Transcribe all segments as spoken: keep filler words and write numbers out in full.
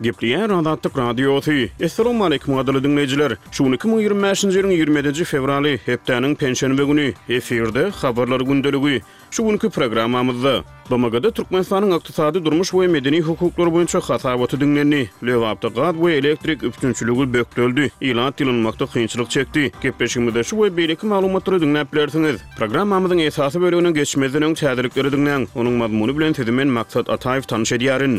Gepliyen Adatlık Radyosu. Esselamu aleyküm adlı dinleyiciler. Şu iki bin yirmi beşinji ýylyň ýigrimedinji fevraly hepdeniň penşenbe güni efirde habarlar gündeligi. Şu günkü programmamyzda B M G'de Türkmenistanyň ykdysady durmuş we medeni hukuklar boýunça hasabaty dinlendi. Lewapda gaz we elektrik üpkünçüligi bökdöldi. Ilan tilinmakda kynçylyk çekdi. Gepleşigimizde şu we beýleki maglumatlary dinläp bilersiňiz. Programmamyzyň esasy bölügine geçmezden öň täzelikleri dinleň. Onuň mazmuny bilen sizimen Maksat Ataýew tanyş edýärin.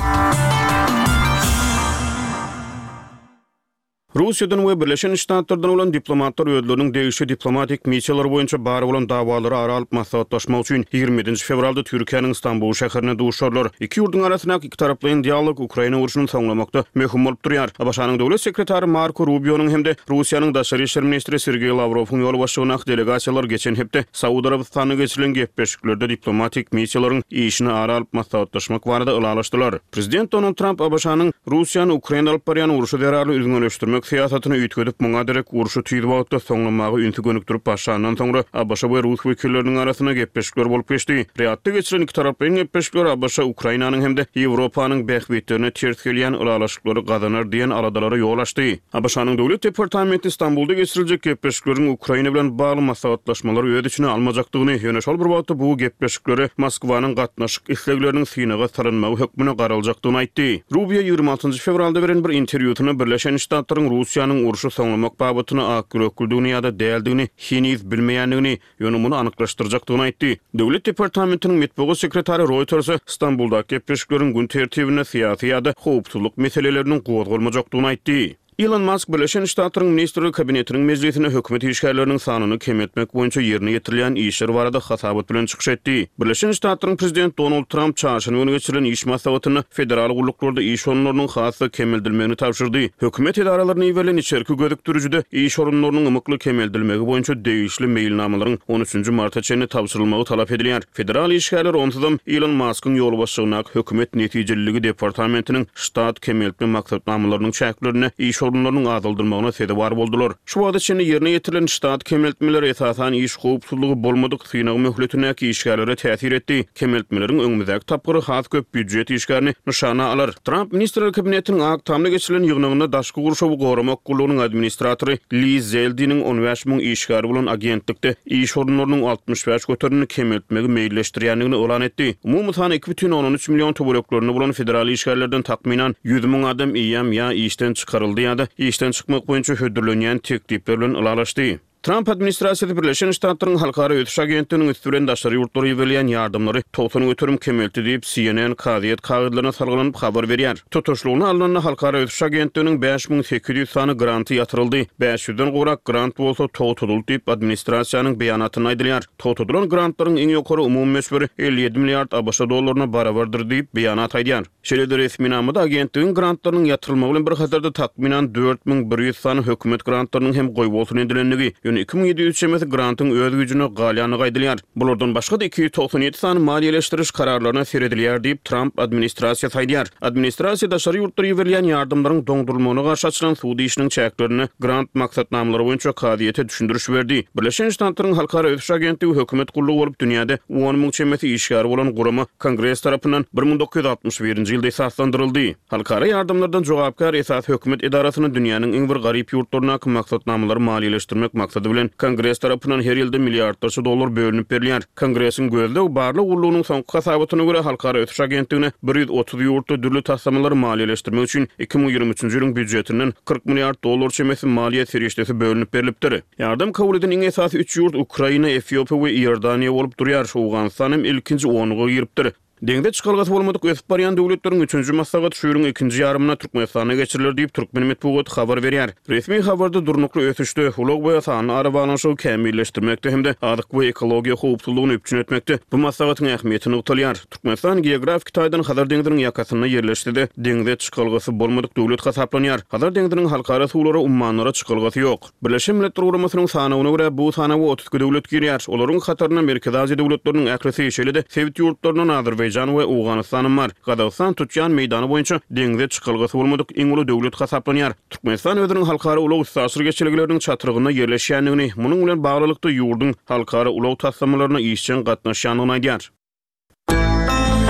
Russiýadan we Birleşen Ştatlardan bolan diplomatlar öýdleriniň degişli diplomatik missiýalary boýunça bary bolan dawalary ara alyp maslahatlaşmak üçin ýigrimedinji fevralda Türkiýanyň Istanbul şäherine duşarlar. Iki ýurdun arasynda iki taraply dialog Ukraina uruşyny saňlamakda möhüm bolup durýar. Başanyň döwlet sekretary Marko Rubio'nyň hemde Russiýanyň daşary işler ministri Sergey Lavrowyň ýol başlygyna delegasiýalar geçen hepde Saudy Arabistanyna geçirilen gepleşiklerde diplomatik missiýalaryň işini ara alyp maslahatlaşmak barada ılalaşdylar. Prezident Donald Trump başanyň Russiýany Ukraina alyp barýan uruşy derhal üzgünleşdirmek siýasatyny üýtgedip muňa derek uruşy tüýdüp wagtda soňlamagy ünsü gönükdirip başlandan soňra A B Ş we Rus wekilleriniň arasyna gepleşikler bolup geçdi. Reatda geçiren iki taraplyň gepleşikler A B Ş Ukrainanyň hemde Ýewropanyň bähbetlerine ters gelýän ulalaşyklary gadanar diýen aradalary ýol açdy. A B Ş'nyň döwlet departamenti Istanbulda geçiriljek gepleşikleriň Ukraina bilen bagly maslahatlaşmalary öýde içine almajakdygyny ýöne şol bir wagtda bu gepleşikleri Moskwanyň gatnaşyk islegleriniň synaga sarynmagy hökmüne garaljakdygyny aýtdy. Rubio ýygrimi altynjy fevralda beren bir interwýusyny Birleşen Ştatlaryň Russiýanyň uruşy saňlamak babatyna akyröküldüğünü ýa-da däldigini hiniz bilmeýändigini ýöne muny anyklaşdyrjakdygyny aýtdy. Döwlet departamentiniň metbuat sekretary Reuters Istanbulda gepleşikleriň gün tertibine siýasy ýa-da howpsuzlyk meseleleriniň gozgalmajakdygyny aýtdy. Elon Musk Birleşen Ştatlaryň ministrleri kabinetiniň mejlisine hökümet işgärleriniň sanyny kemetmek boýunça ýerine ýetirilen işler barada hasabat bilen çykyş etdi. Birleşen Ştatlaryň prezidenti Donald Trump çarşamba günü geçirilen iş maslahatyny federal gulluklarda iş orunlarynyň hasy kemeldilmegini tapşyrdy. Hökümet edaralaryny iwelen içerki gödükdürüjide iş orunlarynyň ymykly kemeldilmegi boýunça degişli mailnamalaryň on üçünji marta çenli tapşyrylmagy talap edilýär. Federal işgärler onsuzam Elon Musk'yň ýol başlygyna hökümet netijeliligi departamentiniň ştat kemeltme maksatnamalarynyň çäklerini iş sorunlarynyň azaldyrmagyna sebäp bar boldular. Şu wagtda çenli ýerine ýetirilen ştat kemeltmeleri esasan iş howpsuzlygy bolmadyk synagy möhletine işgärlere täsir etdi. Kemeltmeleriň öňümizäki tapgyry has köp büdjet işgärini nişana alar. Trump ministrleri kabinetiniň aktamda geçirilen ýygnygyna daşky guruşawy goramak gullugynyň administratory Lee Zeldiniň on beş müň işgär bolan agentlikde iş orunlarynyň altmış beş göterini kemeltmegi meýilleşdirýändigini elan etdi. Umumy sany iki бүтүn on üç million töwereklerini bolan federal işgärlerden takminan yüz müň adam iýam ýa işden çykaryldy da işten çıkmak boýunça hödürlenýän teklipler bilen ulalaşdy. Trump administrasiýasy Birleşen Ştatlaryň halkara ötüş agentliginiň üstüren daşary ýurtlara ýerilýän ýardymlary togsany götürüm kemelti diýip C N N kaziýet kagydlaryna salgylanyp habar berýär. Tutuşlugyny alynan halkara ötüş agentliginiň beş müň sekiz ýüz sany granty ýatyryldy. beş ýüzden gowrak grant bolsa togtudyl diýip administrasiýanyň beýanatyna aýdylýar. Togtudylan grantlaryň iň ýokary umumy meşberi elli ýedi milliard A B Ş dollaryna barabardyr diýip beýanat aýdýar. Şeýle resmi namada agentligiň grantlarynyň ýatyrylmagy bilen bir hazırda takminan dört müň bir ýüz sany hökümet grantlarynyň hem goý bolsun edilenligi iki bin ýedi ýüz çemesi grantyň öz güýjüne galyanyny gaýdylýar. Bulardan başga da iki ýüz toksan ýedi sany maliýeleşdiriş kararlaryna seredilýär diýip Trump administrasiýasy aýdýar. Administrasiýa daşary ýurtlara ýerilýän ýardymlaryň doňdurulmagyna garşy açylan suwdy işiniň çäklerini grant maksatnamlary boýunça kaziýete düşündürüş berdi. Birleşen Ştatlaryň halkara ötüş agentligi hökümet gullugy bolup dünýäde on müň çemesi işgär bolan gurama Kongres tarapyndan bir müň dokuz ýüz altmış birinji ýylda esaslandyryldy. Halkara ýardymlardan jogapkar esas hökümet edarasyny dünýäniň iň bir garyp ýurtlaryna maksatnamalary maliýeleşdirmek maksady bilen Kongres tarapyndan her ýylda milliardlarça dollar bölünip berilýär. Kongresiň gözlegi barlyk gullugynyň soňky hasabatyna görä halkara ötüş agentligine bir ýüz otuz ýurtda dürli taslamlary maliýeleşdirmek üçin iki bin ýygrimi üçünji ýylyň büdjetinden kırk milliard dollar çemesi maliýet serişdesi bölünip berilipdir. Ýardam kabul eden iň esasy üç ýurt Ukraina, Etiopiýa we Iordaniýa bolup durýar. Owganistan hem ilkinji onyga giripdir. Deňde çykalgasy bolmadyk ösüp barýan döwletleriň üçünji maslahat şuýuryň ikinji ýarymyna Türkmenistana geçirilir diýip Türkmen metbuaty habar berýär. Resmi habarda durnukly ösüşde ulug we sany arabalanşygy kämilleşdirmekde hemde adyk we ekologiýa howpsuzlygyny üpçün etmekde. Bu maslahatyň ähmiýetini ugtalýar. Türkmenistan geografik taýdan Hazar deňdiriň ýakasyna ýerleşdi. Deňde çykalgasy bolmadyk döwlet hasaplanýar. Hazar deňdiriň halkara suwlara ummanlara çykalgasy ýok. Birleşen Milletler Guramasynyň sanawyna görä bu sanawy otuz iki döwlet girýär. Olaryň hatarına Merkez Aziýa döwletleriniň äkresi şeýlede Sowet ýurtlarynyň Azerbaýjan we Owganystanyň bar. Gadagstan tutýan meýdany boýunça deňde çykalgasy bolmadyk iň uly döwlet hasaplanýar. Türkmenistan özüniň halkara ulug sasyr geçiligleriniň çatyrygyna ýerleşýändigini, munyň bilen baglylykda ýurdun halkara ulug taslamalaryna işçen gatnaşýanyny aýdýar.